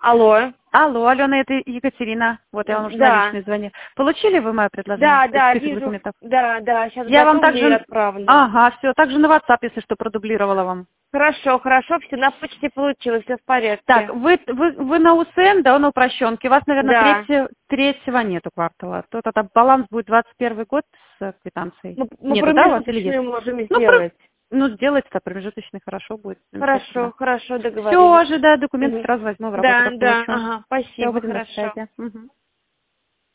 Алло. Алло, Алена, это Екатерина. Вот я вам уже Да. на личный звоню. Получили вы мое предложение? Да, Список вижу. документов? Да, сейчас Я вам готовлю и также... отправлю. Ага, все, также на WhatsApp, если что, продублировала вам. Хорошо, все на почте получилось, все в порядке. Так, вы на УСН, да, на упрощенке. У вас, наверное, Да. третьего нету квартала. То тогда баланс будет 21 год с квитанцией. Мы Нету, да, у вас или промежуточную есть? можем сделать. Сделайте-то промежуточный, хорошо будет. Замечательно. Хорошо, договорились. Все, ожидаю документы, сразу возьму в работу, Да, как получу. ага, Все, спасибо, будем на хорошо. связи. Мгм.